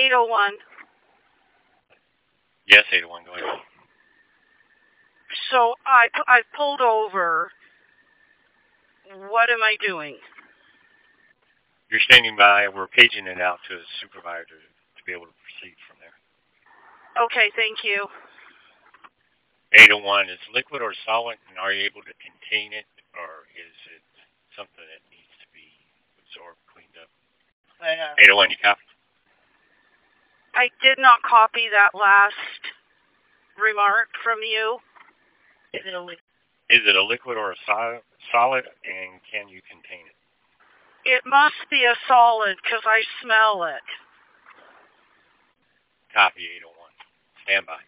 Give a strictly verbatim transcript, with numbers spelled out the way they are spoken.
eight oh one. Yes, eight oh one, go ahead. So I, I pulled over. What am I doing? You're standing by. We're paging it out to a supervisor to be able to proceed from there. Okay, thank you. eight oh one, is liquid or solid, and are you able to contain it, or is it something that needs to be absorbed, cleaned up? eight oh one, you copy? I did not copy that last remark from you. Is it a liquid? Is it a liquid or a solid, solid, and can you contain it? It must be a solid because I smell it. Copy, eight oh one. Stand by.